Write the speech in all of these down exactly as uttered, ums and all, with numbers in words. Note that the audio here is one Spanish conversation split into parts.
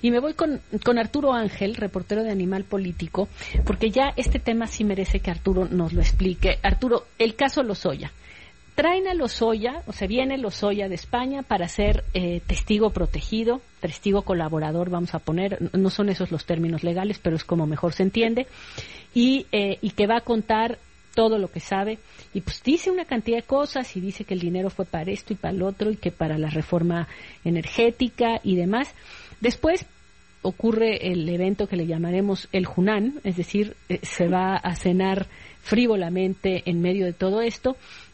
Y me voy con, con Arturo Ángel, reportero de Animal Político, porque ya este tema sí merece que Arturo nos lo explique. Arturo, el caso Lozoya. Traen a Lozoya, o sea, viene Lozoya de España para ser eh, testigo protegido, testigo colaborador, vamos a poner, no son esos los términos legales, pero es como mejor se entiende, y, eh, y que va a contar todo lo que sabe, y pues dice una cantidad de cosas, y dice que el dinero fue para esto y para el otro, y que para la reforma energética y demás. Después ocurre el evento que le llamaremos el Junán, es decir, eh, se va a cenar frívolamente en medio de todo esto,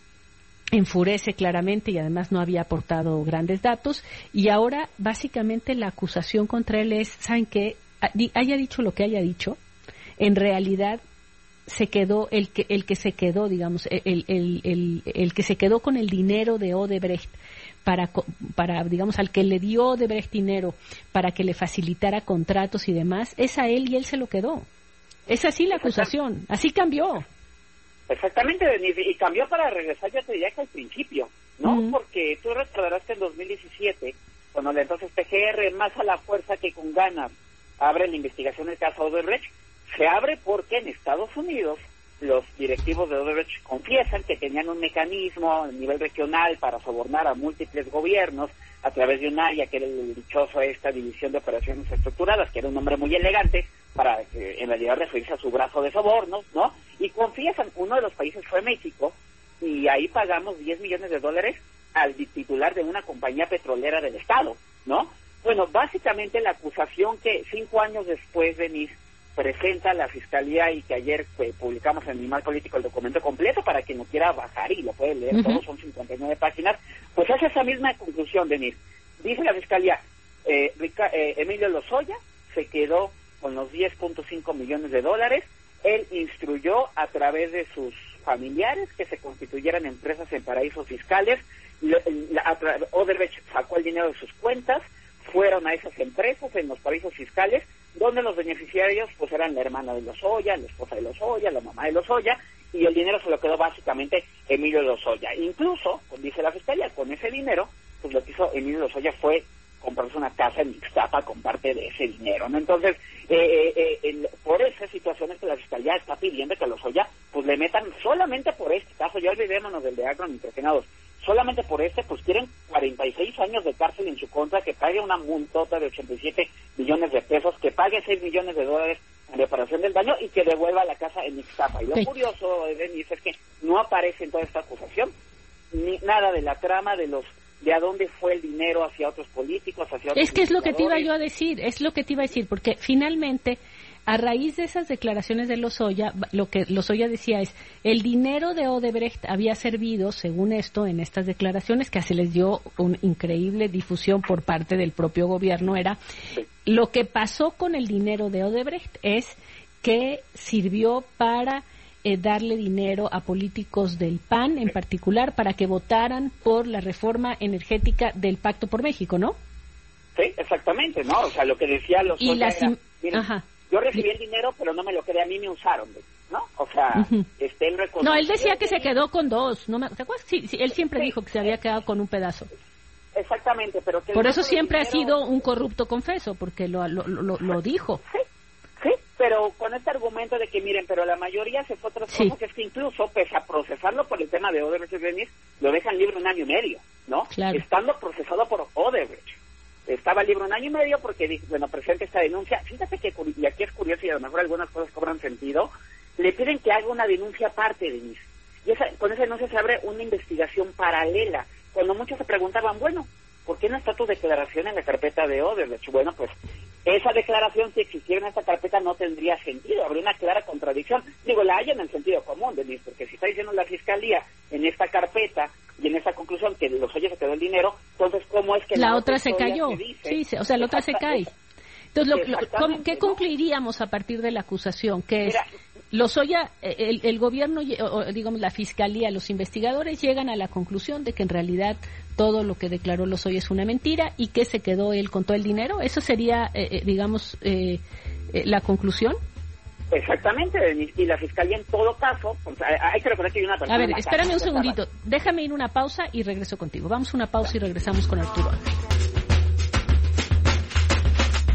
enfurece claramente y además no había aportado grandes datos, y ahora básicamente la acusación contra él es, ¿saben qué? Haya dicho lo que haya dicho, en realidad se quedó, el que el que se quedó, digamos, el, el, el, el que se quedó con el dinero de Odebrecht para, para, digamos, al que le dio Odebrecht dinero para que le facilitara contratos y demás, es a él y él se lo quedó. Es así la acusación, así cambió. Exactamente, Denise, y cambió para regresar, ya te diría que al principio, ¿no? Uh-huh. Porque tú recordarás que en dos mil diecisiete, cuando el entonces P G R, más a la fuerza que con ganas, abre la investigación del caso Odebrecht, se abre porque en Estados Unidos los directivos de Odebrecht confiesan que tenían un mecanismo a nivel regional para sobornar a múltiples gobiernos a través de un área que era el dichoso esta división de operaciones estructuradas, que era un nombre muy elegante para eh, en realidad referirse a su brazo de sobornos, ¿no? Y confiesan, uno de los países fue México, y ahí pagamos diez millones de dólares al titular de una compañía petrolera del Estado, ¿no? Bueno, básicamente la acusación que cinco años después, Denise, presenta la Fiscalía y que ayer pues, publicamos en Animal Político el documento completo para quien no quiera bajar y lo puede leer, uh-huh. Todos son cincuenta y nueve páginas, pues hace esa misma conclusión, Denise. Dice la Fiscalía, eh, Rica, eh, Emilio Lozoya se quedó con los diez punto cinco millones de dólares, él instruyó a través de sus familiares que se constituyeran empresas en paraísos fiscales, la, la, Odebrecht sacó el dinero de sus cuentas, fueron a esas empresas en los paraísos fiscales, donde los beneficiarios pues eran la hermana de Lozoya, la esposa de Lozoya, la mamá de Lozoya, y el dinero se lo quedó básicamente Emilio Lozoya. Incluso, dice la Fiscalía, con ese dinero, pues lo que hizo Emilio Lozoya fue comprarse una casa en Ixtapa con parte de ese dinero, ¿no? Entonces, eh, eh, el, por esas situaciones que la Fiscalía está pidiendo que Lozoya pues le metan solamente por este caso, ya olvidémonos del de agronitrogenados, solamente por este, pues quieren cuarenta y seis años de cárcel en su contra, que pague una multota de ochenta y siete millones de pesos, que pague seis millones de dólares en reparación del daño y que devuelva la casa en Ixtapa. Y lo sí. curioso, Denise, es que no aparece en toda esta acusación ni nada de la trama de los de a dónde fue el dinero hacia otros políticos, hacia otros... Es que es lo que te iba yo a decir, es lo que te iba a decir, porque finalmente, a raíz de esas declaraciones de Lozoya, lo que Lozoya decía es, el dinero de Odebrecht había servido, según esto, en estas declaraciones, que se les dio una increíble difusión por parte del propio gobierno, era, sí. Lo que pasó con el dinero de Odebrecht es que sirvió para... Eh, darle dinero a políticos del P A N en particular para que votaran por la reforma energética del Pacto por México, ¿no? Sí, exactamente, ¿no? O sea, lo que decía los y las era, miren, Ajá. yo recibí el dinero, pero no me lo quedé a mí, me usaron, ¿no? O sea, uh-huh. este, él reconoció... No, él decía que se quedó con dos, ¿no? ¿Te acuerdas? Sí, sí, él siempre sí. dijo que se había quedado con un pedazo. Exactamente, pero... Que por eso siempre dinero... ha sido un corrupto confeso, porque lo, lo, lo, lo dijo. Sí. Sí, pero con este argumento de que, miren, pero la mayoría se fue a otras sí. cosas, es que incluso, pese a procesarlo por el tema de Odebrecht, lo dejan libre un año y medio, ¿no? Claro. Estando procesado por Odebrecht. Estaba libre un año y medio porque, dijo, bueno, presenta esta denuncia. Fíjate que, y aquí es curioso y a lo mejor algunas cosas cobran sentido, le piden que haga una denuncia aparte, Denise. Y esa, con esa denuncia se abre una investigación paralela. Cuando muchos se preguntaban, bueno, ¿por qué no está tu declaración en la carpeta de Odebrecht? Bueno, pues esa declaración, si existiera en esta carpeta, no tendría sentido, habría una clara contradicción. Digo, la hay en el sentido común, Denise, porque si está diciendo la Fiscalía en esta carpeta y en esta conclusión que Lozoya se quedó el dinero, entonces, ¿cómo es que la, la otra se cayó? Sí, sí, o sea, la otra se cae. Entonces, lo, lo, ¿qué concluiríamos a partir de la acusación? Que es, Lozoya, el, el gobierno, o, digamos, la Fiscalía, los investigadores llegan a la conclusión de que en realidad todo lo que declaró Lozoya es una mentira y que se quedó él con todo el dinero. ¿Eso sería, eh, digamos, eh, eh, la conclusión? Exactamente, y la Fiscalía en todo caso, pues, hay que recordar que hay una persona... A ver, espérame un segundito, déjame ir una pausa y regreso contigo. Vamos a una pausa y regresamos con Arturo Ángel.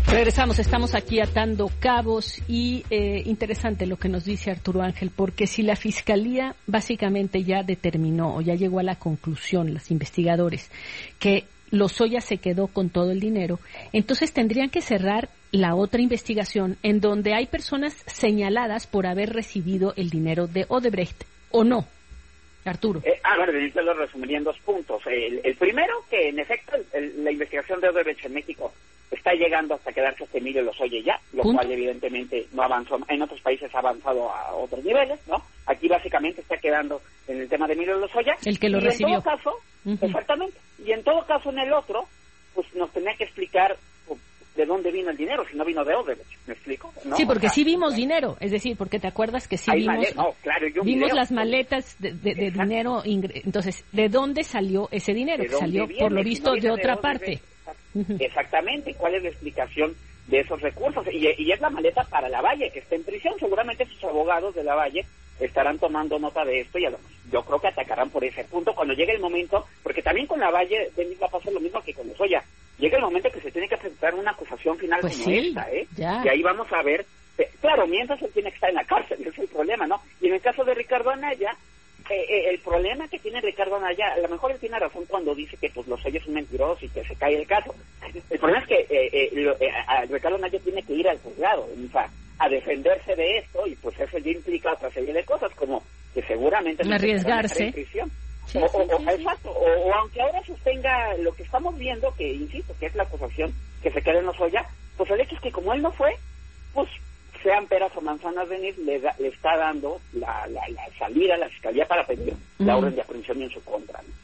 Regresamos, estamos aquí atando cabos y eh, interesante lo que nos dice Arturo Ángel, porque si la Fiscalía básicamente ya determinó o ya llegó a la conclusión, los investigadores, que Lozoya se quedó con todo el dinero, entonces tendrían que cerrar la otra investigación en donde hay personas señaladas por haber recibido el dinero de Odebrecht, ¿o no, Arturo? Eh, ah, bueno, yo lo resumiría en dos puntos. El, el primero, que en efecto el, la investigación de Odebrecht en México está llegando hasta quedarse hasta Emilio Lozoya ya, lo ¿Punto? Cual evidentemente no avanzó, en otros países ha avanzado a otros niveles, ¿no? Aquí básicamente está quedando en el tema de Emilio Lozoya. El que lo y recibió. En todo caso, uh-huh. exactamente, y en todo caso en el otro, pues nos tenía que explicar de dónde vino el dinero, si no vino de Odebrecht, ¿me explico? ¿No? Sí, porque o sea, sí vimos dinero, es decir, porque te acuerdas que sí vimos, male- no, claro, yo vimos video, las maletas de, de, de dinero, ingre- entonces, ¿de dónde salió ese dinero? ¿De dónde Salió, viene? por lo Si visto, no viene de otra Odebrecht, parte. exact- Exactamente, ¿cuál es la explicación de esos recursos? Y, y es la maleta para Lavalle, que está en prisión. Seguramente sus abogados de Lavalle estarán tomando nota de esto y a lo, yo creo que atacarán por ese punto cuando llegue el momento, porque también con Lavalle de va a pasar lo mismo que con Lozoya. Llega el momento que se tiene que presentar una acusación final Pues como sí, esta, ¿eh? ya. Y ahí vamos a ver, eh, claro, mientras él tiene que estar en la cárcel, ese es el problema, ¿no? Y en el caso de Ricardo Anaya, eh, eh, el problema que tiene Ricardo Anaya, a lo mejor él tiene razón cuando dice que pues Lozoya es un mentiroso y que se cae el caso. El problema es que eh, eh, lo, eh, a Ricardo Anaya tiene que ir al juzgado, o sea, a defenderse de esto, y pues eso ya implica otra serie de cosas, como que seguramente no arriesgarse. en prisión. Sí, o, sí, o, sí, exacto, o, o aunque ahora sostenga lo que estamos viendo, que insisto, que es la acusación que se queda en Lozoya, pues el hecho es que como él no fue, pues sean peras o manzanas, Denis, le, da, le está dando la, la, la salida a la Fiscalía para pedir mm. la orden de aprehensión en su contra, ¿no?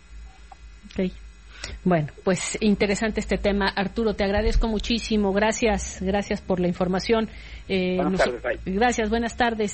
Ok. Bueno, pues interesante este tema. Arturo, te agradezco muchísimo. Gracias, gracias por la información. Eh, buenas nos... tardes, bye. Gracias, buenas tardes.